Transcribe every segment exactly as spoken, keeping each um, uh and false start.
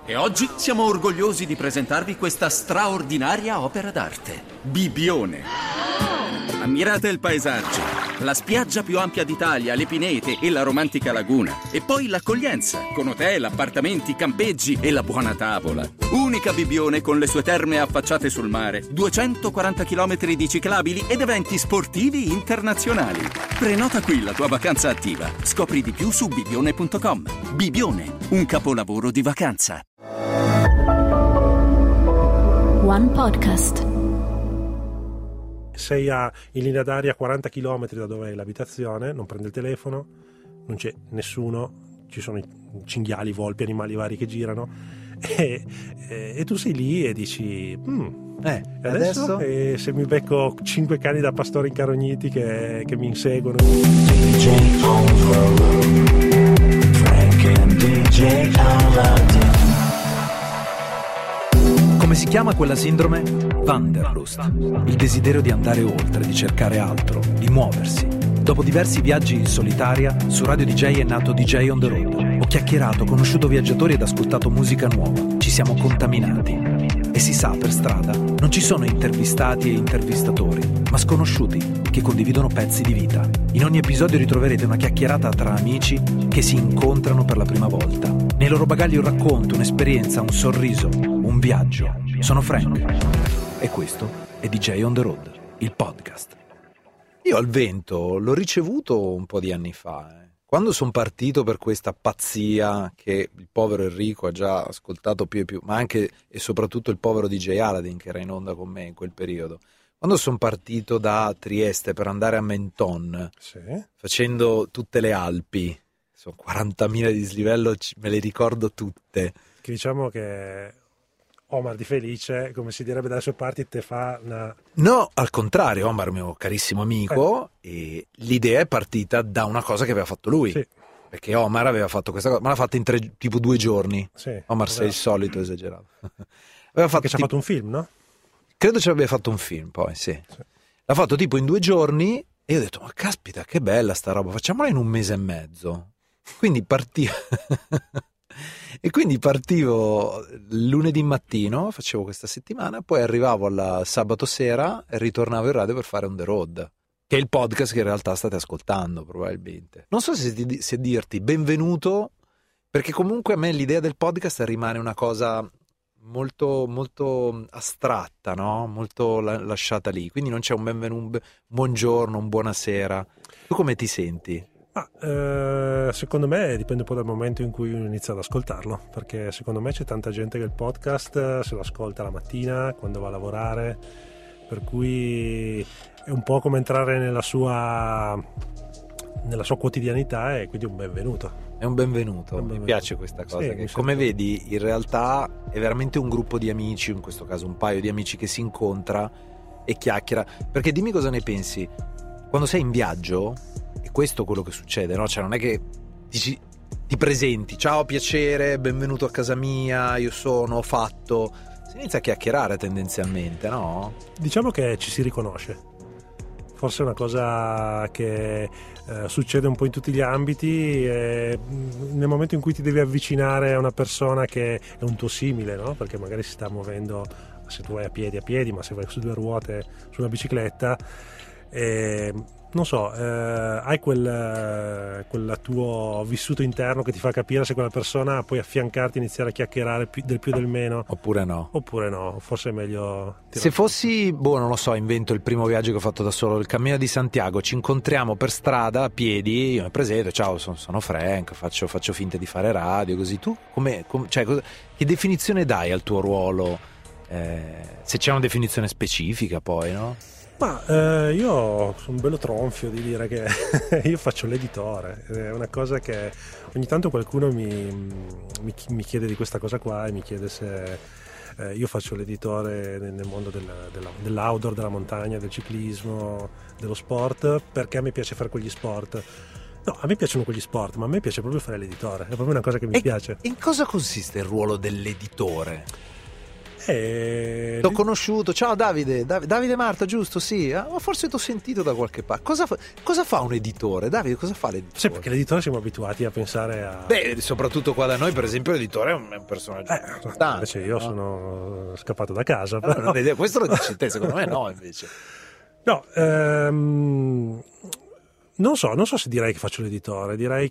E oggi siamo orgogliosi di presentarvi questa straordinaria opera d'arte, Bibbione. Ammirate il paesaggio, la spiaggia più ampia d'Italia, le pinete e la romantica laguna. E poi l'accoglienza, con hotel, appartamenti, campeggi e la buona tavola. Unica Bibbione con le sue terme affacciate sul mare, duecentoquaranta chilometri di ciclabili ed eventi sportivi internazionali. Prenota qui la tua vacanza attiva. Scopri di più su bibbione punto com. Bibbione, un capolavoro di vacanza. One Podcast. Sei a, in linea d'aria a quaranta chilometri da dove è l'abitazione, non prende il telefono, non c'è nessuno, ci sono i cinghiali, volpi, animali vari che girano e, e, e tu sei lì e dici mm, eh, e adesso, adesso? E se mi becco cinque cani da pastori incarogniti che, che mi inseguono. D J on the road, Frank and D J Aladdin. Come si chiama quella sindrome? Wanderlust, il desiderio di andare oltre, di cercare altro, di muoversi. Dopo diversi viaggi in solitaria, su Radio D J è nato D J on the road. Ho chiacchierato, conosciuto viaggiatori ed ascoltato musica nuova. Ci siamo contaminati. E si sa, per strada non ci sono intervistati e intervistatori, ma sconosciuti che condividono pezzi di vita. In ogni episodio ritroverete una chiacchierata tra amici che si incontrano per la prima volta. Nei loro bagagli un racconto, un'esperienza, un sorriso, un viaggio. Sono Frank e questo è D J on the road, il podcast. Io al vento l'ho ricevuto un po' di anni fa, eh. Quando sono partito per questa pazzia che il povero Enrico ha già ascoltato più e più, ma anche e soprattutto il povero D J Aladdin che era in onda con me in quel periodo. Quando sono partito da Trieste per andare a Menton, Sì. facendo tutte le Alpi, sono quarantamila di dislivello, me le ricordo tutte. Che diciamo che Omar di Felice, come si direbbe dalle sue parti, te fa una... No, al contrario, Omar, mio carissimo amico, eh. e l'idea è partita da una cosa che aveva fatto lui. Sì. Perché Omar aveva fatto questa cosa, ma l'ha fatta in tre, tipo due giorni. Sì, Omar sei il solito esagerato. Aveva fatto che ci ha tipo, fatto un film, no? credo ci abbia fatto un film poi, sì. Sì. L'ha fatto tipo in due giorni e io ho detto, ma caspita, che bella sta roba, facciamola in un mese e mezzo. Quindi partivo... E quindi partivo lunedì mattino, facevo questa settimana, poi arrivavo al sabato sera e ritornavo in radio per fare On The Road, che è il podcast che in realtà state ascoltando probabilmente. Non so se, se dirti benvenuto, perché comunque a me l'idea del podcast rimane una cosa molto, molto astratta, no? Molto la, lasciata lì, quindi non c'è un benvenuto, un buongiorno, un buonasera. Tu come ti senti? Ah, eh, secondo me dipende un po' dal momento in cui uno inizia ad ascoltarlo, perché secondo me c'è tanta gente che il podcast se lo ascolta la mattina quando va a lavorare, per cui è un po' come entrare nella sua nella sua quotidianità e quindi un benvenuto. È un benvenuto, È un benvenuto. Mi piace questa cosa, Sì, che mi come sento... vedi in realtà è veramente un gruppo di amici, in questo caso un paio di amici che si incontra e chiacchiera, perché dimmi cosa ne pensi, quando sei in viaggio è questo quello che succede, no? Cioè non è che dici, ti presenti, ciao, piacere, benvenuto a casa mia, io sono, ho fatto, si inizia a chiacchierare tendenzialmente, no? Diciamo che ci si riconosce, forse è una cosa che eh, succede un po' in tutti gli ambiti, e nel momento in cui ti devi avvicinare a una persona che è un tuo simile, no? Perché magari si sta muovendo, se tu vai a piedi a piedi, ma se vai su due ruote su una bicicletta, e non so, eh, hai quel, quel tuo vissuto interno che ti fa capire se quella persona puoi affiancarti, iniziare a chiacchierare più, del più del meno, Oppure no? oppure no, forse è meglio Se fossi, boh, non lo so, invento il primo viaggio che ho fatto da solo, il Cammino di Santiago, ci incontriamo per strada a piedi, io mi presento, ciao, sono, sono Frank, faccio, faccio finta di fare radio, così. Tu come, com, cioè, cosa, che definizione dai al tuo ruolo? Eh, se c'è una definizione specifica poi, no? Ma eh, io sono un bello tronfio di dire che io faccio l'editore, è una cosa che ogni tanto qualcuno mi, mi, mi chiede di questa cosa qua e mi chiede se eh, io faccio l'editore nel, nel mondo del, della, dell'outdoor, della montagna, del ciclismo, dello sport, perché a me piace fare quegli sport. No, a me piacciono quegli sport, ma a me piace proprio fare l'editore, è proprio una cosa che mi e, piace. In cosa consiste il ruolo dell'editore? Eh, T'ho conosciuto, ciao Davide, Dav- Davide Marta, giusto? Sì, ah, ma forse t'ho sentito da qualche parte. Cosa fa, cosa fa un editore? Davide, cosa fa l'editore? Sì, perché l'editore siamo abituati a pensare a... Beh, soprattutto qua da noi, per esempio, l'editore è un, è un personaggio Eh, importante, invece io no? sono scappato da casa. Ah, Però... no, vedi, questo lo dici te, secondo me no, invece. No, ehm, non so, non so se direi che faccio l'editore, direi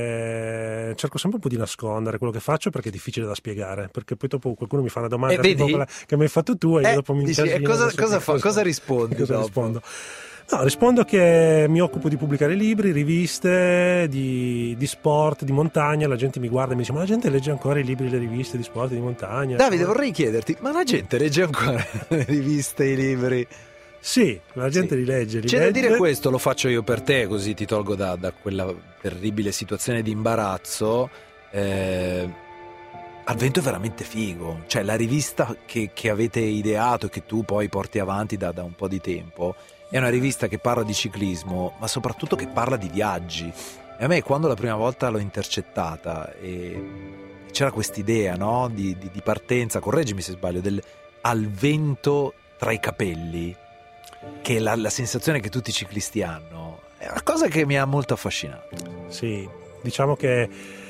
che cerco sempre un po' di nascondere quello che faccio perché è difficile da spiegare, perché poi dopo qualcuno mi fa una domanda Eh, tipo vedi? quella che mi hai fatto tu e Eh, io dopo mi dici, e incasino, cosa- non so cosa che fa- cosa rispondi cosa dopo? rispondo? No, rispondo che mi occupo di pubblicare libri, riviste, di, di sport, di montagna. La gente mi guarda e mi dice: ma la gente legge ancora i libri, le riviste di sport, di montagna? Davide, vorrei chiederti, ma la gente legge ancora le riviste, i libri? Sì, la gente Sì. li legge, li C'è da legge. dire questo, lo faccio io per te, così ti tolgo da, da quella terribile situazione di imbarazzo. Eh, Al Vento è veramente figo, cioè la rivista che, che avete ideato e che tu poi porti avanti da, da un po' di tempo è una rivista che parla di ciclismo, ma soprattutto che parla di viaggi. E a me quando la prima volta l'ho intercettata e c'era quest'idea, no, di, di, di partenza, correggimi se sbaglio, del Al Vento tra i capelli, che è la, la sensazione che tutti i ciclisti hanno, è una cosa che mi ha molto affascinato. Sì, diciamo che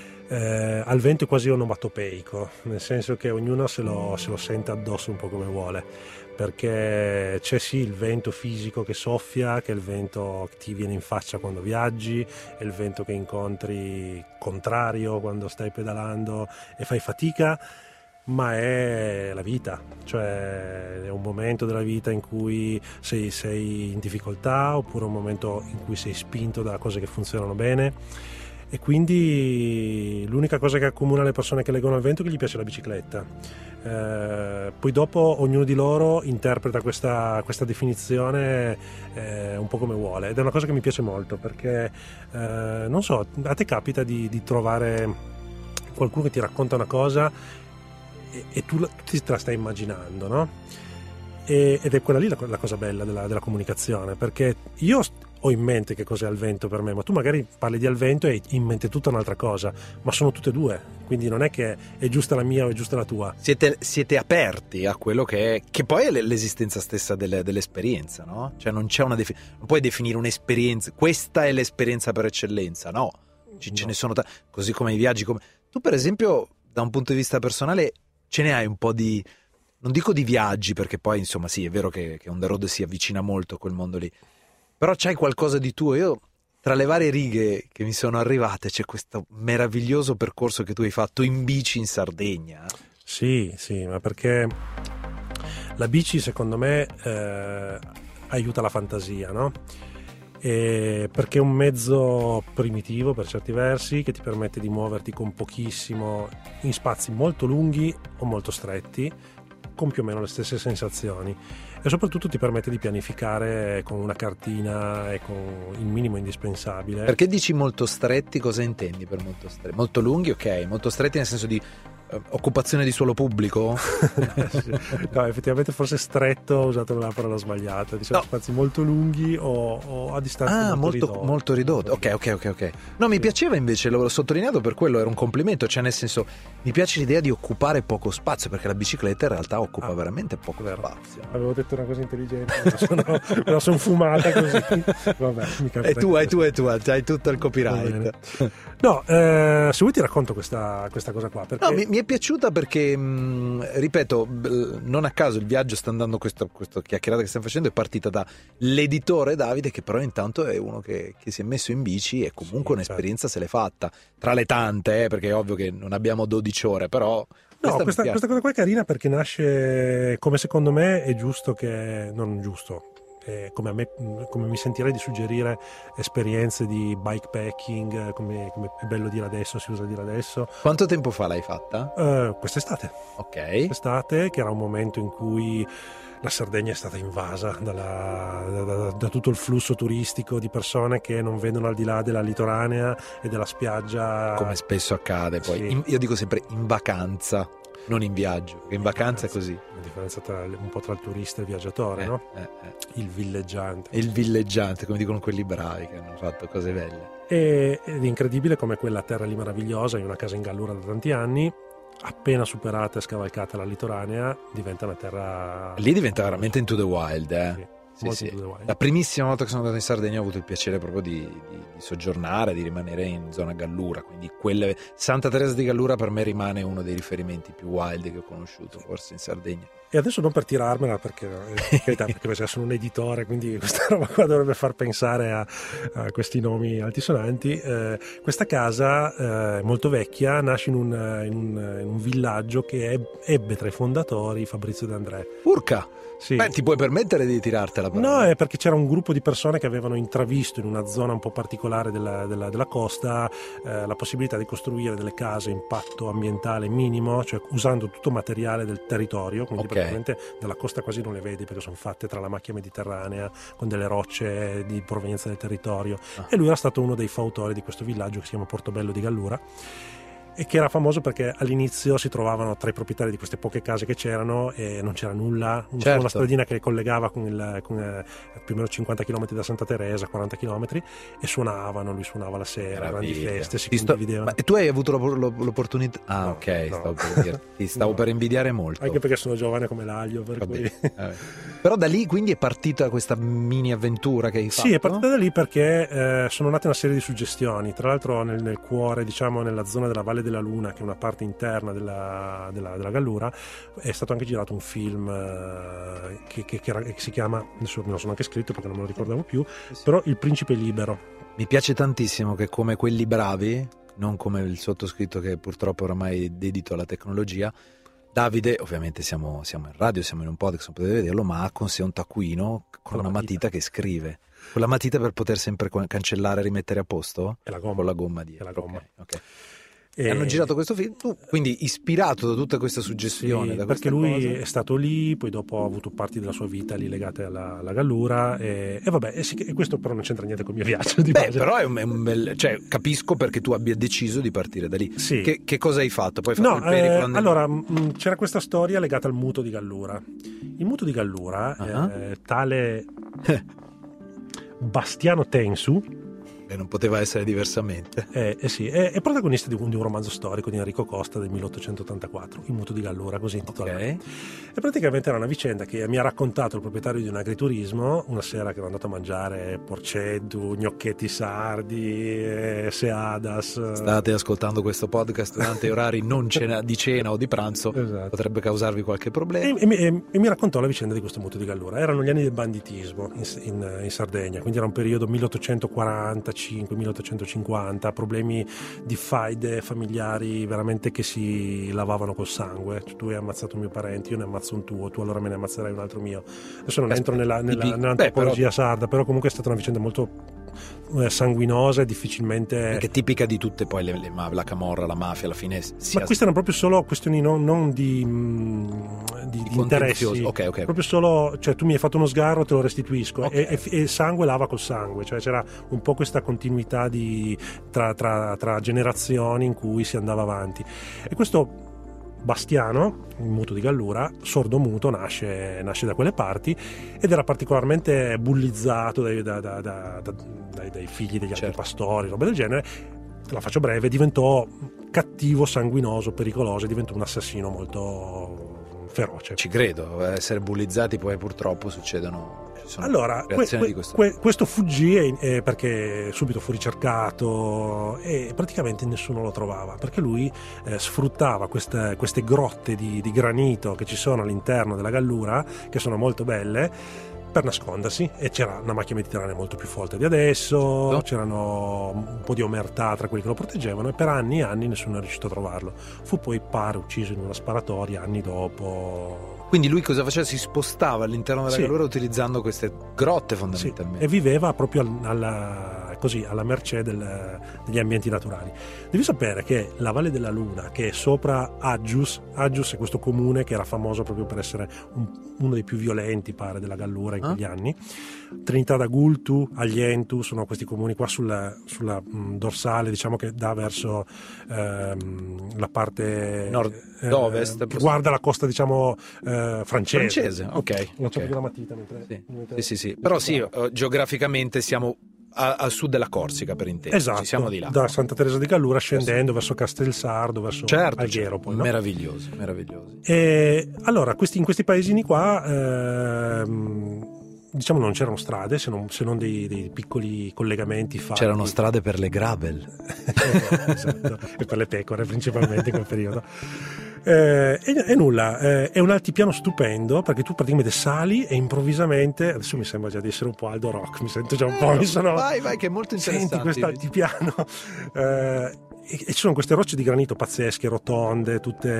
eh, Al Vento è quasi onomatopeico, nel senso che ognuno se lo, se lo sente addosso un po' come vuole, perché c'è sì il vento fisico che soffia, che è il vento che ti viene in faccia quando viaggi, è il vento che incontri contrario quando stai pedalando e fai fatica, ma è la vita, cioè è un momento della vita in cui sei, sei in difficoltà, oppure un momento in cui sei spinto da cose che funzionano bene, e quindi l'unica cosa che accomuna le persone che leggono Al Vento è che gli piace la bicicletta. Eh, poi dopo ognuno di loro interpreta questa, questa definizione eh, un po' come vuole, ed è una cosa che mi piace molto, perché eh, non so, a te capita di, di trovare qualcuno che ti racconta una cosa e, e tu, la, tu te la stai immaginando, no? E, ed è quella lì la, la cosa bella della, della comunicazione, perché io ho in mente che cos'è Al Vento per me, ma tu magari parli di Al Vento e hai in mente tutta un'altra cosa, ma sono tutte e due, quindi non è che è giusta la mia o è giusta la tua. Siete, siete aperti a quello che è, che poi è l'esistenza stessa delle, dell'esperienza, no? Cioè non c'è una defi- non puoi definire un'esperienza, questa è l'esperienza per eccellenza, no? C- No. Ce ne sono ta- così come i viaggi, come... tu per esempio da un punto di vista personale ce ne hai un po' di, non dico di viaggi, perché poi insomma sì è vero che, che On The Road si avvicina molto a quel mondo lì, però c'hai qualcosa di tuo. Io tra le varie righe che mi sono arrivate c'è questo meraviglioso percorso che tu hai fatto in bici in Sardegna. Sì, sì, ma perché la bici secondo me eh, aiuta la fantasia, no? E perché è un mezzo primitivo per certi versi che ti permette di muoverti con pochissimo in spazi molto lunghi o molto stretti, con più o meno le stesse sensazioni, e soprattutto ti permette di pianificare con una cartina e con il minimo indispensabile. Perché dici molto stretti, cosa intendi per molto stretti? Molto lunghi, ok, molto stretti nel senso di eh, occupazione di suolo pubblico? No, effettivamente forse stretto ho usato la parola sbagliata, diciamo No. spazi molto lunghi o, o a distanze Ah, molto, molto, ridotte. molto ridotto. Ok, ok, ok, ok. No, mi Sì. piaceva invece, l'ho sottolineato per quello, era un complimento, cioè nel senso, mi piace l'idea di occupare poco spazio, perché la bicicletta in realtà occupa Ah, veramente poco vero. spazio. Avevo detto una cosa intelligente, me la sono, me la sono fumata così. Vabbè, mi capita E tu, che- hai tu, hai tu, hai tutto il Va bene. copyright. No, eh, se vuoi ti racconto questa, questa cosa qua, perché No, mi, mi è piaciuta perché, mh, ripeto, b- non a caso il viaggio sta andando, questo, questo chiacchierata che stiamo facendo è partita da l'editore Davide, che però intanto è uno che, che si è messo in bici e comunque Sì, un'esperienza se l'è fatta, tra le tante, eh, perché è ovvio che non abbiamo dodici ore, però... No, mi questa, piace. questa cosa qua è carina perché nasce come secondo me è giusto che... non giusto, è come, a me, come mi sentirei di suggerire esperienze di bikepacking, come, come è bello dire adesso, si usa dire adesso. Quanto tempo fa l'hai fatta? Eh, quest'estate, Ok. quest'estate, che era un momento in cui la Sardegna è stata invasa dalla- da, da- da tutto il flusso turistico di persone che non vedono al di là della litoranea e della spiaggia. Come spesso accade poi. Sì. In- io dico sempre in vacanza, non in viaggio, perché in vacanza è così. La differenza tra, un po' tra il turista e il viaggiatore, Eh, no? eh, eh. Il villeggiante. E il villeggiante, come dicono quelli bravi che hanno fatto cose belle. E- ed è incredibile come quella terra lì meravigliosa, in una casa in Gallura da tanti anni, appena superata e scavalcata la litoranea diventa una terra... Lì diventa veramente into the wild, eh? Sì. Sì, sì. La primissima volta che sono andato in Sardegna ho avuto il piacere proprio di, di, di soggiornare, di rimanere in zona Gallura, quindi quelle... Santa Teresa di Gallura per me rimane uno dei riferimenti più wild che ho conosciuto forse in Sardegna. E adesso non per tirarmela perché, eh, perché sono un editore, quindi questa roba qua dovrebbe far pensare a, a questi nomi altisonanti. Eh, questa casa è eh, molto vecchia, nasce in un, in un, in un villaggio che ebbe tra i fondatori Fabrizio De André. Urca! Sì. Beh, ti puoi permettere di tirartela? Però. No, è perché c'era un gruppo di persone che avevano intravisto in una zona un po' particolare della, della, della costa eh, la possibilità di costruire delle case a impatto ambientale minimo, cioè usando tutto materiale del territorio, quindi okay. praticamente dalla costa quasi non le vedi perché sono fatte tra la macchia mediterranea con delle rocce di provenienza del territorio. Ah. E lui era stato uno dei fautori di questo villaggio che si chiama Portobello di Gallura, e che era famoso perché all'inizio si trovavano tra i proprietari di queste poche case che c'erano e non c'era nulla, certo. una stradina che collegava con, il, con eh, più o meno cinquanta chilometri da Santa Teresa, quaranta chilometri, e suonavano, lui suonava la sera, grandi feste, si sto... condividevano. Ma tu hai avuto l'opportunità? Ah, no, ok, no. stavo per dire. Ti stavo no. per invidiare molto. Anche perché sono giovane come l'aglio, per cui... Però da lì quindi è partita questa mini avventura che hai fatto? Sì, è partita da lì perché eh, sono nate una serie di suggestioni, tra l'altro nel, nel cuore, diciamo nella zona della Valle della Luna, che è una parte interna della, della, della Gallura, è stato anche girato un film eh, che, che, che, era, che si chiama, adesso me lo sono anche scritto perché non me lo ricordavo più, sì. Però Il principe libero. Mi piace tantissimo che come quelli bravi, non come il sottoscritto che purtroppo oramai è dedito alla tecnologia, Davide, ovviamente siamo, siamo in radio, siamo in un podcast, non potete vederlo, ma ha con sé un taccuino con, con una matita. matita che scrive. Con la matita per poter sempre cancellare e rimettere a posto? E la gomma. Con la gomma dietro. E la gomma. Okay, okay. E... hanno girato questo film, tu quindi ispirato da tutta questa suggestione, sì, da perché lui cosa? È stato lì, poi dopo ha avuto parti della sua vita lì legate alla, alla Gallura e, e vabbè, e, sì, e questo però non c'entra niente con il mio viaggio di Beh, base. però è un, è un bel, cioè capisco perché tu abbia deciso di partire da lì. Sì. Che, che cosa hai fatto? Poi hai fatto no, il periplo eh, allora mh, c'era questa storia legata al muto di Gallura. Il muto di Gallura, uh-huh. eh, tale Bastiano Tensu, e non poteva essere diversamente. Eh, eh sì, è, è protagonista di un, di un romanzo storico di Enrico Costa del milleottocentottantaquattro, Il muto di Gallura, così intitolato. Okay. E praticamente era una vicenda che mi ha raccontato il proprietario di un agriturismo una sera che ero andato a mangiare porceddu, gnocchetti sardi, eh, seadas. State ascoltando questo podcast durante orari non cena, di cena o di pranzo, esatto. Potrebbe causarvi qualche problema. E, e, e, e mi raccontò la vicenda di questo muto di Gallura. Erano gli anni del banditismo in, in, in Sardegna, quindi era un periodo milleottocentoquarantacinque milleottocentocinquanta, problemi di faide familiari veramente che si lavavano col sangue. Cioè, tu hai ammazzato un mio parente, io ne ammazzo un tuo, tu allora me ne ammazzerai un altro mio. Adesso non entro nella, nella, nell'antropologia Beh, però... sarda, però comunque è stata una vicenda molto eh, sanguinosa e difficilmente anche tipica di tutte poi le, le, la camorra, la mafia alla fine si ma queste erano proprio solo questioni non, non di, mh, di, di, di interessi, okay, okay. Proprio solo, cioè tu mi hai fatto uno sgarro, te lo restituisco, okay. e, e, e sangue lava col sangue, cioè c'era un po' questa continuità di, tra, tra, tra generazioni in cui si andava avanti. E questo Bastiano, il muto di Gallura, sordo muto, nasce, nasce da quelle parti ed era particolarmente bullizzato dai, da, da, da, da, dai, dai figli degli altri certo. pastori, roba del genere. La faccio breve, diventò cattivo, sanguinoso, pericoloso, diventò un assassino molto feroce. Ci credo, essere bullizzati poi purtroppo succedono. Allora, que, que, di questo. Que, questo fuggì eh, perché subito fu ricercato e praticamente nessuno lo trovava, perché lui eh, sfruttava queste, queste grotte di, di granito che ci sono all'interno della Gallura, che sono molto belle, per nascondersi, e c'era una macchia mediterranea molto più forte di adesso, no. C'erano un po' di omertà tra quelli che lo proteggevano e per anni e anni nessuno è riuscito a trovarlo. Fu poi pare ucciso in una sparatoria anni dopo. Quindi lui cosa faceva? Si spostava all'interno della sì. Gallura utilizzando queste grotte fondamentalmente. Sì. E viveva proprio alla, così, alla mercé del, degli ambienti naturali. Devi sapere che la Valle della Luna, che è sopra Aggius, Aggius è questo comune che era famoso proprio per essere un, uno dei più violenti, pare, della Gallura in quegli ah. anni. Trinità d'Agultu, Aglientu, sono questi comuni qua sulla, sulla mh, dorsale, diciamo, che dà verso ehm, la parte nord-ovest, eh, che guarda la costa, diciamo, eh, francese. Francese, ok. Non c'è okay. più la matita mentre, sì. mentre sì, sì, sì. Però sì, uh, geograficamente siamo a, a sud della Corsica, per intendere. Esatto, siamo di là. da Santa Teresa di Gallura scendendo verso Castelsardo, verso certo, Alghero. Certo. Poi, no? Meravigliosi, meravigliosi. E allora, questi, in questi paesini qua, ehm, diciamo, non c'erano strade, se non, se non dei, dei piccoli collegamenti fatti. C'erano strade per le gravel. Esatto, e per le pecore principalmente in quel periodo. Eh, e, e nulla, eh, è un altipiano stupendo perché tu praticamente sali e improvvisamente, adesso mi sembra già di essere un po' Aldo Rock, mi sento già un po', mi sono... Vai, vai, che è molto interessante. Senti questo altipiano, eh, e, e ci sono queste rocce di granito pazzesche, rotonde,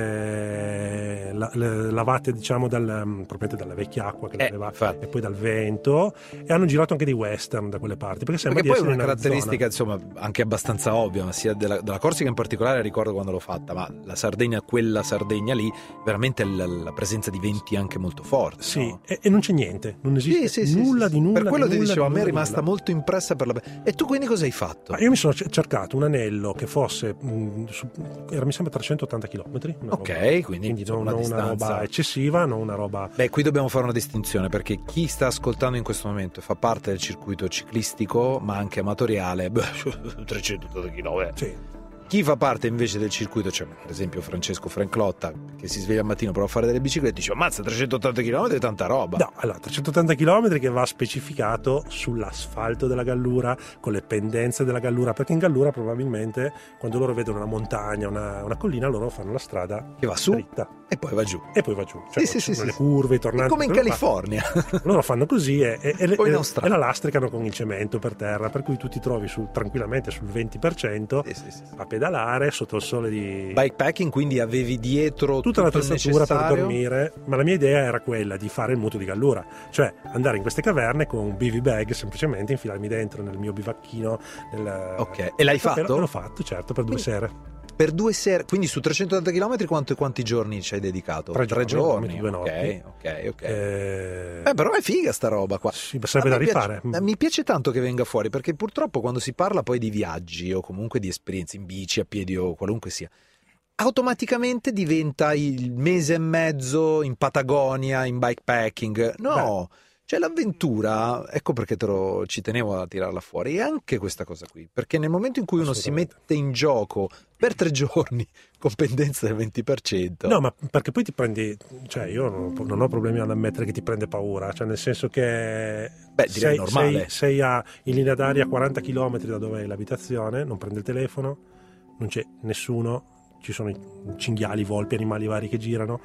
tutte la, le, lavate diciamo dal, probabilmente dalla vecchia acqua che eh, aveva, infatti. e poi dal vento, e hanno girato anche dei western da quelle parti, perché sembra perché di poi essere è una in caratteristica Arizona. insomma anche abbastanza ovvia, ma sia della, della Corsica in particolare, ricordo quando l'ho fatta, ma la Sardegna, quella Sardegna lì, veramente la, la presenza di venti anche molto forti. Sì, no? e, e non c'è niente, non esiste Sì, sì, nulla sì, di sì. nulla. Per quello di ti nulla, dicevo, a di me è nulla, rimasta nulla. molto impressa per la... E tu quindi cosa hai fatto? Ma io mi sono c- cercato un anello che fosse mh, su, era mi sembra trecentottanta chilometri, una Ok, roba- quindi, quindi insomma, non, una non una distanza. roba eccessiva, non una roba. Beh, qui dobbiamo fare una distinzione, perché chi sta ascoltando in questo momento fa parte del circuito ciclistico ma anche amatoriale, beh, trecentottanta chilometri. Sì. Chi fa parte invece del circuito, c'è per esempio Francesco Franclotta, che si sveglia al mattino per fare delle biciclette, dice ammazza, trecentottanta chilometri è tanta roba. No, allora trecentottanta chilometri che va specificato sull'asfalto della Gallura, con le pendenze della Gallura, perché in Gallura probabilmente quando loro vedono una montagna, una, una collina, loro fanno la strada Che va su dritta e poi va giù. e poi va giù, cioè Sì, sì, ci sono sì, le sì. curve, i tornanti, Come in quello là. California. Loro fanno così e, e, e, O in e- Australia. e la lastricano con il cemento per terra, per cui tu ti trovi su, tranquillamente sul venti per cento Sì, sì, sì. a pedalare sotto il sole di Bikepacking, quindi avevi dietro tutta tutto il l'attrezzatura per necessario? dormire, ma la mia idea era quella di fare il mutuo di Gallura, cioè andare in queste caverne con un bivy bag, semplicemente infilarmi dentro nel mio bivacchino nel... Ok, e l'hai fatto? L'ho fatto, certo, per due sere. Per due sere, quindi su trecentottanta chilometri quanti, quanti giorni ci hai dedicato? Tre giorni, due notti. Ok, ok, ok. Eh, Eh, però è figa sta roba qua. sì, sarebbe da A me piace- rifare. eh, mi piace tanto che venga fuori, perché purtroppo quando si parla poi di viaggi o comunque di esperienze in bici, a piedi o qualunque sia, automaticamente diventa il mese e mezzo in Patagonia, in bikepacking. No, c'è l'avventura, ecco perché te lo, ci tenevo a tirarla fuori, e anche questa cosa qui, perché nel momento in cui uno si Assolutamente. mette in gioco per tre giorni con pendenza del venti per cento. No, ma perché poi ti prendi, cioè io non, non ho problemi ad ammettere che ti prende paura, cioè nel senso che Beh, direi sei, normale. sei, sei a, in linea d'aria a quaranta chilometri da dove è l'abitazione, non prendi il telefono, non c'è nessuno, ci sono i cinghiali, i volpi, animali vari che girano,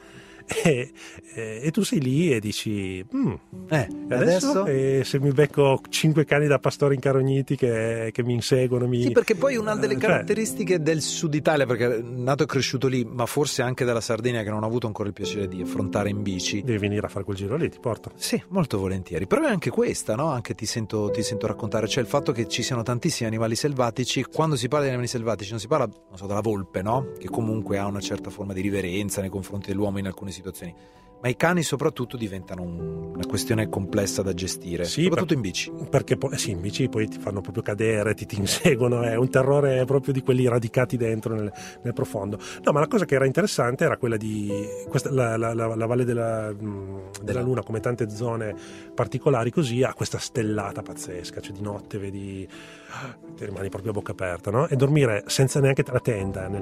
e, e, e tu sei lì e dici "Mm, Eh, e adesso, e se mi becco cinque cani da pastore incarogniti che, che mi inseguono, mi... Sì, perché poi una delle eh, cioè, caratteristiche del sud Italia, perché nato e cresciuto lì, ma forse anche della Sardegna, che non ho avuto ancora il piacere di affrontare in bici. devi venire a fare quel giro lì, ti porto. Sì, molto volentieri. Però è anche questa, no? Anche ti sento, ti sento raccontare, cioè il fatto che ci siano tantissimi animali selvatici. Quando si parla di animali selvatici non si parla, non so, della volpe, no? Che comunque ha una certa forma di riverenza nei confronti dell'uomo in alcune situazioni. Ma i cani soprattutto diventano un- una questione complessa da gestire, Sì, soprattutto per- in bici. Perché poi, eh sì, in bici poi ti fanno proprio cadere, ti, ti inseguono, è un terrore proprio di quelli radicati dentro nel, nel profondo. No, ma la cosa che era interessante era quella di questa, la, la- la- la Valle della, mh, della Luna, come tante zone particolari così, ha questa stellata pazzesca, cioè di notte vedi, ti rimani proprio a bocca aperta, no? E dormire senza neanche la tenda nel,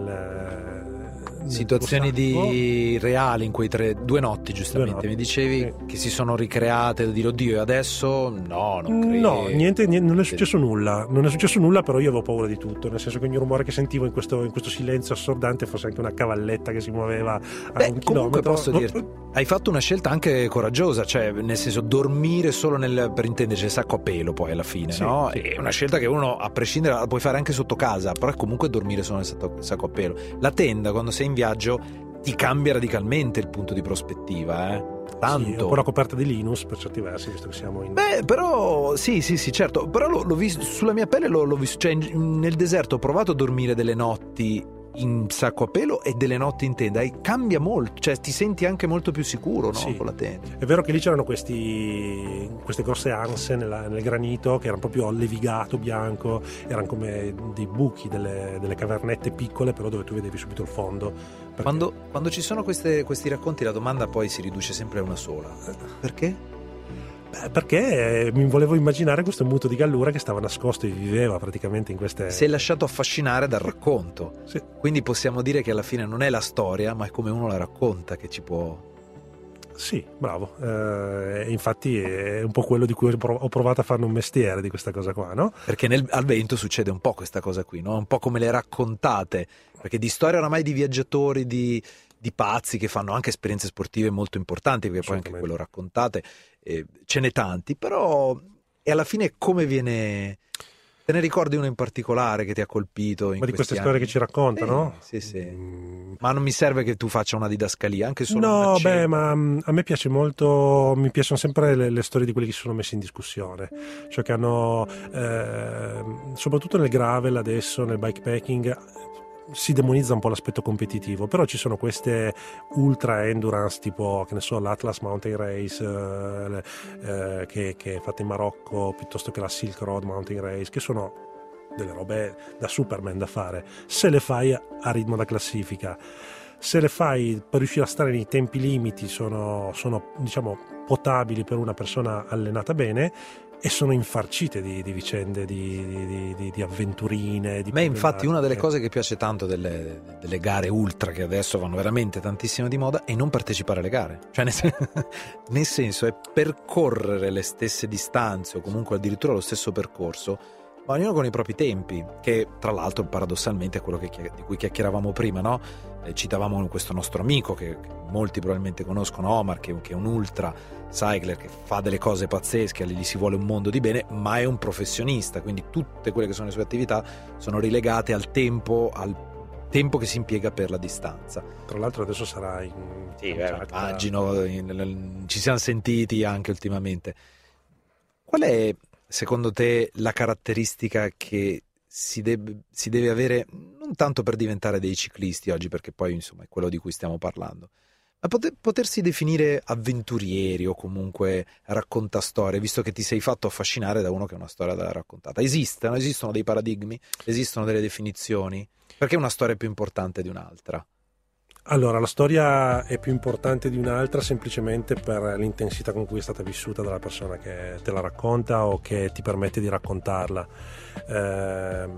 nel Situazioni tuo sacco. di reali in quei tre, due notti giustamente, Due notti, mi dicevi sì. che si sono ricreate, dire oddio e adesso no, non credo. No, niente, niente, non è successo nulla. Non è successo nulla, però io avevo paura di tutto. Nel senso che ogni rumore che sentivo in questo, in questo silenzio assordante fosse anche una cavalletta che si muoveva a Beh, un comunque chilometro. posso dirti, hai fatto una scelta anche coraggiosa, cioè nel senso dormire solo nel, per intenderci, il sacco a pelo poi alla fine, Sì, no? sì. È una scelta che uno a prescindere la puoi fare anche sotto casa, però è comunque dormire solo nel sacco, sacco a pelo. La tenda quando sei in viaggio ti cambia radicalmente il punto di prospettiva, eh? Tanto. Sì, un po' la coperta di Linus per certi versi, visto che siamo in. Beh, però sì, sì, sì, certo. Però l'ho, l'ho visto sulla mia pelle, l'ho, l'ho visto. Cioè, in- nel deserto ho provato a dormire delle notti in sacco a pelo e delle notti in tenda. E cambia molto, cioè ti senti anche molto più sicuro, no? Sì. Con la tenda. È vero che lì c'erano questi, queste grosse anse nella- nel granito che erano proprio levigato bianco, erano come dei buchi, delle, delle cavernette piccole, però dove tu vedevi subito il fondo. Perché- Quando, quando ci sono queste- questi racconti, la domanda poi si riduce sempre a una sola: perché? Beh, perché mi volevo immaginare questo muto di Gallura che stava nascosto e viveva praticamente in queste... Si è lasciato affascinare dal racconto. Sì. Quindi possiamo dire che alla fine non è la storia, ma è come uno la racconta che ci può... Sì, bravo. Eh, infatti è un po' quello di cui ho provato a farne un mestiere di questa cosa qua, no? Perché nel, al vento succede un po' questa cosa qui, no? Un po' come le raccontate, perché di storie oramai di viaggiatori, di, di pazzi che fanno anche esperienze sportive molto importanti, perché poi anche quello raccontate, eh, ce n'è tanti, però e alla fine come viene... Te ne ricordi uno in particolare che ti ha colpito? In Ma di queste anni? storie che ci raccontano? Sì, sì, sì. Mm. Ma non mi serve che tu faccia una didascalia, anche solo No, una beh, cena. ma um, a me piace molto, mi piacciono sempre le, le storie di quelli che si sono messi in discussione, cioè che hanno, eh, soprattutto nel gravel adesso, nel bikepacking, si demonizza un po' l'aspetto competitivo, però ci sono queste ultra endurance tipo, che ne so, l'Atlas Mountain Race eh, eh, che, che è fatta in Marocco, piuttosto che la Silk Road Mountain Race, che sono delle robe da Superman da fare se le fai a ritmo da classifica. Se le fai per riuscire a stare nei tempi limiti sono, sono diciamo potabili per una persona allenata bene, e sono infarcite di, di vicende, di, di, di, di avventurine. Di A me infatti una delle cose che piace tanto delle, delle gare ultra, che adesso vanno veramente tantissimo di moda, è non partecipare alle gare. Cioè nel, sen- nel senso è percorrere le stesse distanze o comunque addirittura lo stesso percorso, ma ognuno con i propri tempi, che tra l'altro paradossalmente è quello che, di cui chiacchieravamo prima, no? Eh, citavamo questo nostro amico che, che molti probabilmente conoscono, Omar, che, che è un ultra cycler, che fa delle cose pazzesche, gli si vuole un mondo di bene, ma è un professionista, quindi tutte quelle che sono le sue attività sono rilegate al tempo, al tempo che si impiega per la distanza. Tra l'altro adesso sarà in... Sì, beh, immagino, in, in, ci siamo sentiti anche ultimamente. Qual è secondo te la caratteristica che si deve, si deve avere, non tanto per diventare dei ciclisti oggi, perché poi insomma è quello di cui stiamo parlando, ma poter, potersi definire avventurieri o comunque raccontastorie, visto che ti sei fatto affascinare da uno che ha una storia da raccontata? Esistono, esistono dei paradigmi, esistono delle definizioni? Perché una storia è più importante di un'altra? Allora, la storia è più importante di un'altra semplicemente per l'intensità con cui è stata vissuta dalla persona che te la racconta o che ti permette di raccontarla. Eh,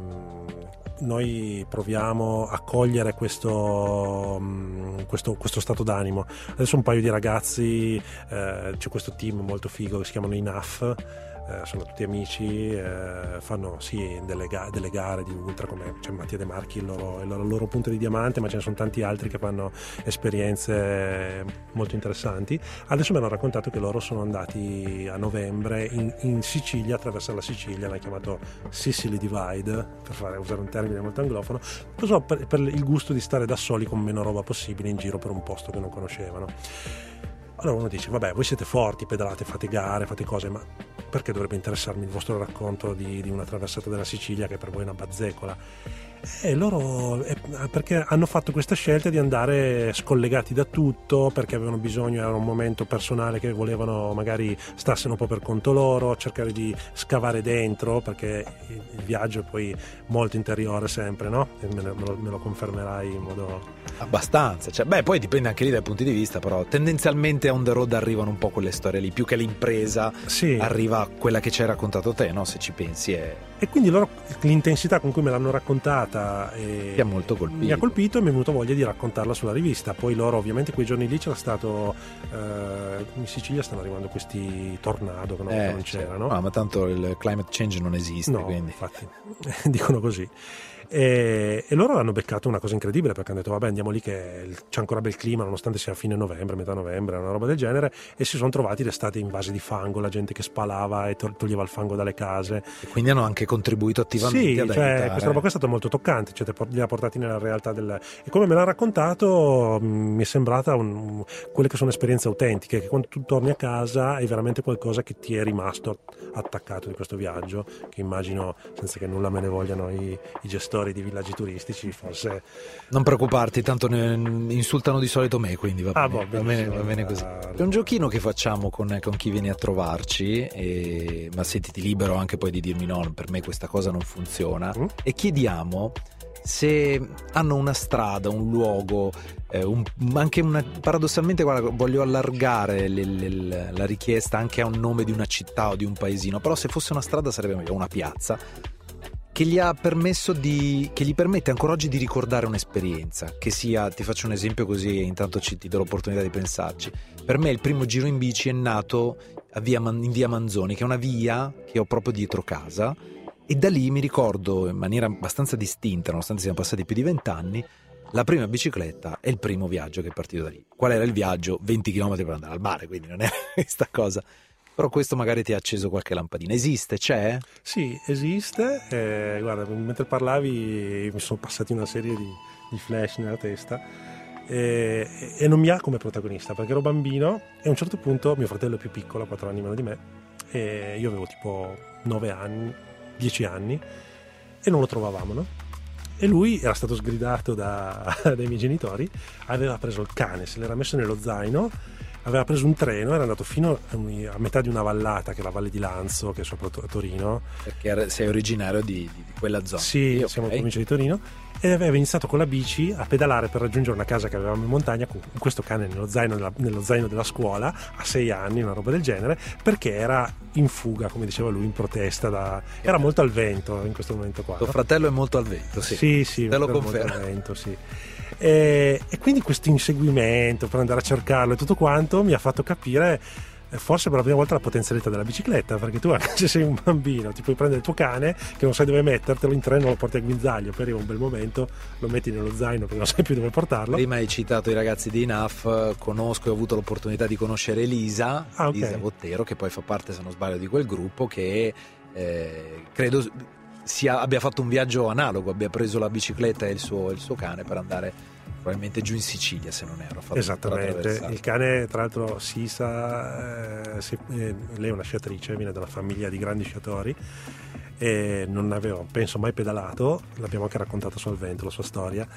noi proviamo a cogliere questo, questo, questo stato d'animo. Adesso un paio di ragazzi, eh, c'è questo team molto figo che si chiamano I N A F, eh, sono tutti amici, eh, fanno sì delle, ga- delle gare di ultra, come c'è Mattia De Marchi, il loro, il loro, il loro punto di diamante, ma ce ne sono tanti altri che fanno esperienze molto interessanti. Adesso mi hanno raccontato che loro sono andati a novembre in, in Sicilia, attraverso la Sicilia, l'hanno chiamato Sicily Divide, per fare, usare un termine molto anglofono, so, per, per il gusto di stare da soli con meno roba possibile in giro per un posto che non conoscevano. Allora uno dice, vabbè, voi siete forti, pedalate, fate gare, fate cose, ma perché dovrebbe interessarmi il vostro racconto di, di una traversata della Sicilia che per voi è una bazzecola? E loro, eh, perché hanno fatto questa scelta di andare scollegati da tutto, perché avevano bisogno, era un momento personale che volevano magari starsene un po' per conto loro, cercare di scavare dentro, perché il, il viaggio è poi molto interiore sempre, no? E me, me, lo, me lo confermerai in modo... Abbastanza, cioè, beh, poi dipende anche lì dai punti di vista, però tendenzialmente on the road arrivano un po' quelle storie lì, più che l'impresa sì. Arriva quella che ci hai raccontato te, no? Se ci pensi è... E quindi loro, l'intensità con cui me l'hanno raccontata e ti ha molto colpito. Mi ha colpito e mi è venuto voglia di raccontarla sulla rivista. Poi loro ovviamente quei giorni lì c'era stato eh, in Sicilia stanno arrivando questi tornado che non, eh, non c'erano, no, ma tanto il climate change non esiste, no, quindi infatti dicono così. E, e loro hanno beccato una cosa incredibile, perché hanno detto vabbè, andiamo lì che c'è ancora bel clima nonostante sia fine novembre, metà novembre, una roba del genere, e si sono trovati l'estate invasi di fango, la gente che spalava e toglieva il fango dalle case, e quindi hanno anche contribuito attivamente sì, ad cioè, aiutare. Questa roba qua è stata molto toccante, cioè li ha portati nella realtà del... e come me l'ha raccontato mh, mi è sembrata un... quelle che sono esperienze autentiche, che quando tu torni a casa è veramente qualcosa che ti è rimasto attaccato di questo viaggio, che immagino, senza che nulla me ne vogliano i, i gestori di villaggi turistici, forse... Non preoccuparti, tanto ne insultano di solito me, quindi va bene, ah, boh, va bene, va bene così. È un giochino che facciamo con, con chi viene a trovarci, e... ma sentiti libero anche poi di dirmi no, per me questa cosa non funziona, mm? E chiediamo se hanno una strada, un luogo, eh, un, anche una, paradossalmente, guarda, voglio allargare le, le, la richiesta anche a un nome di una città o di un paesino, però se fosse una strada sarebbe meglio una piazza che gli ha permesso di, che gli permette ancora oggi di ricordare un'esperienza, che sia, ti faccio un esempio così intanto ci, ti do l'opportunità di pensarci. Per me il primo giro in bici è nato a via, in via Manzoni, che è una via che ho proprio dietro casa, e da lì mi ricordo in maniera abbastanza distinta, nonostante siano passati più di vent'anni, la prima bicicletta e il primo viaggio che è partito da lì. Qual era il viaggio? venti chilometri per andare al mare, quindi non è questa cosa. Però questo magari ti ha acceso qualche lampadina. Esiste? C'è? Sì, esiste. Eh, guarda, mentre parlavi mi sono passati una serie di, di flash nella testa e, e non mi ha come protagonista, perché ero bambino e a un certo punto mio fratello è più piccolo, quattro anni meno di me, e io avevo tipo nove anni, dieci anni, e non lo trovavamo, no? E lui era stato sgridato da, dai miei genitori, aveva preso il cane, se l'era messo nello zaino, aveva preso un treno, era andato fino a metà di una vallata che è la Valle di Lanzo, che è sopra Torino. Perché sei originario di, di quella zona? Sì, okay. Siamo in provincia di Torino, e aveva iniziato con la bici a pedalare per raggiungere una casa che avevamo in montagna con questo cane nello zaino, nella, nello zaino della scuola a sei anni, una roba del genere, perché era in fuga, come diceva lui, in protesta da... era molto al vento in questo momento qua. Tuo no? fratello è molto al vento, sì. Sì, sì, te lo molto confermo. Al vento, sì. E, e quindi questo inseguimento per andare a cercarlo e tutto quanto mi ha fatto capire forse per la prima volta la potenzialità della bicicletta, perché tu anche se sei un bambino ti puoi prendere il tuo cane che non sai dove mettertelo, in treno lo porti a guinzaglio, poi arriva un bel momento, lo metti nello zaino perché non sai più dove portarlo. Prima hai citato i ragazzi di I N A F, conosco e ho avuto l'opportunità di conoscere Elisa, ah, okay. Elisa Bottero, che poi fa parte, se non sbaglio, di quel gruppo che eh, credo sia, abbia fatto un viaggio analogo, abbia preso la bicicletta e il suo, il suo cane per andare probabilmente giù in Sicilia, se non ero. Esattamente, il cane tra l'altro Sisa, eh, si, eh, lei è una sciatrice, viene da una famiglia di grandi sciatori e non aveva, penso, mai pedalato, l'abbiamo anche raccontato su Al Vento la sua storia,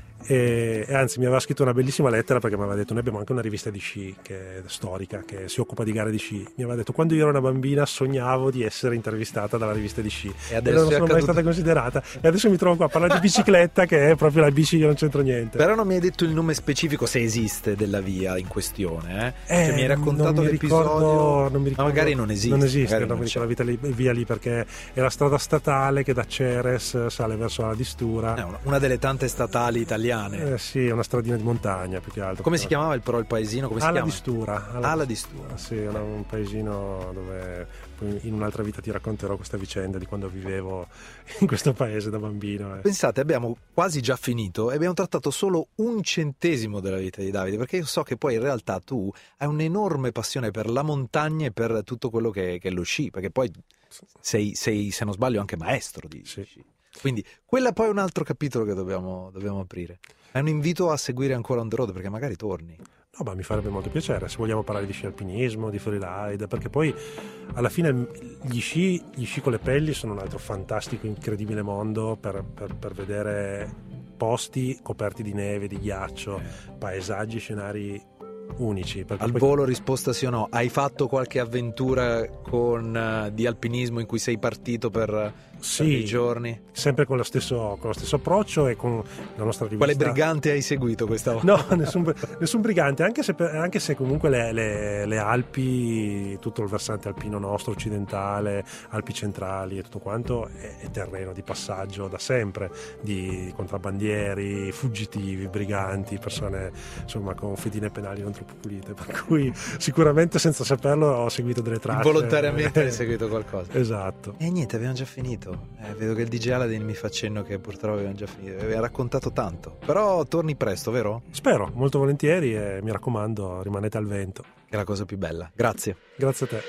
e, e anzi mi aveva scritto una bellissima lettera perché mi aveva detto: noi abbiamo anche una rivista di sci che è storica, che si occupa di gare di sci. Mi aveva detto: quando io ero una bambina sognavo di essere intervistata dalla rivista di sci e e adesso non sono accaduto... mai stata considerata, e adesso mi trovo qua a parlare di bicicletta che è proprio la bici che non c'entra niente. Però non mi hai detto il nome specifico, se esiste, della via in questione, eh? eh cioè, mi hai raccontato non mi l'episodio, ricordo, non mi ricordo, ma magari non esiste, non esiste non non c'è. quella vita lì, via lì, perché è la strada statale che da Ceres sale verso la Distura, eh, una, una delle tante statali italiane. eh, sì, è una stradina di montagna più che altro. Come si chiamava il, però il paesino? Come si alla chiama? Distura alla, alla Distura, sì, è un paesino dove in un'altra vita ti racconterò questa vicenda di quando vivevo in questo paese da bambino. eh. Pensate, abbiamo quasi già finito e abbiamo trattato solo un centesimo della vita di Davide, perché io so che poi in realtà tu hai un'enorme passione per la montagna e per tutto quello che, che è lo sci, perché poi sei, sei, se non sbaglio, anche maestro di sì. sci. Quindi quello poi è un altro capitolo che dobbiamo, dobbiamo aprire. È un invito a seguire ancora On The Road, perché magari torni. No, ma mi farebbe molto piacere se vogliamo parlare di sci alpinismo, di freeride, perché poi alla fine gli sci, gli sci con le pelli sono un altro fantastico, incredibile mondo per, per, per vedere posti coperti di neve, di ghiaccio, eh. paesaggi, scenari unici. Al poi... volo risposta sì o no. Hai fatto qualche avventura con, uh, di alpinismo in cui sei partito per, sì, per dei giorni? Sempre con lo stesso, con lo stesso approccio e con la nostra rivista. Quale brigante hai seguito questa volta? No, nessun, nessun brigante, anche se, anche se comunque le, le, le Alpi, tutto il versante alpino nostro, occidentale, Alpi centrali e tutto quanto è, è terreno di passaggio da sempre di contrabbandieri, fuggitivi, briganti, persone insomma con fedine penali non troppo pulite, per cui sicuramente senza saperlo ho seguito delle tracce. Volontariamente hai seguito qualcosa. Esatto. E niente, abbiamo già finito. Eh, vedo che il D J Aladdin mi fa cenno che purtroppo abbiamo già finito. Aveva raccontato tanto. Però torni presto, vero? Spero, molto volentieri, e mi raccomando, rimanete al vento. Che è la cosa più bella. Grazie. Grazie a te.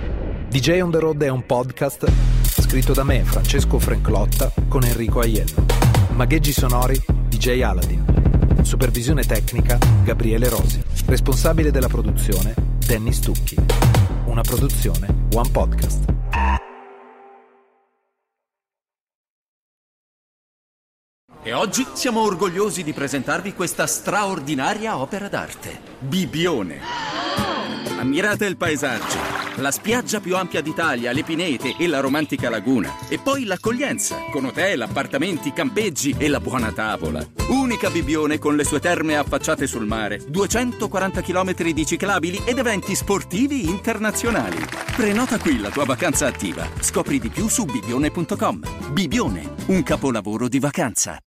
D J On The Road è un podcast scritto da me, Francesco Frenclotta, con Enrico Aiello. Magheggi sonori D J Aladdin. Supervisione tecnica Gabriele Rosi. Responsabile della produzione Danny Stucchi. Una produzione One Podcast. E oggi siamo orgogliosi di presentarvi questa straordinaria opera d'arte, Bibione. Ammirate il paesaggio, la spiaggia più ampia d'Italia, le pinete e la romantica laguna. E poi l'accoglienza, con hotel, appartamenti, campeggi e la buona tavola. Unica Bibbione con le sue terme affacciate sul mare, duecentoquaranta chilometri di ciclabili ed eventi sportivi internazionali. Prenota qui la tua vacanza attiva. Scopri di più su bibbione punto com. Bibbione, un capolavoro di vacanza.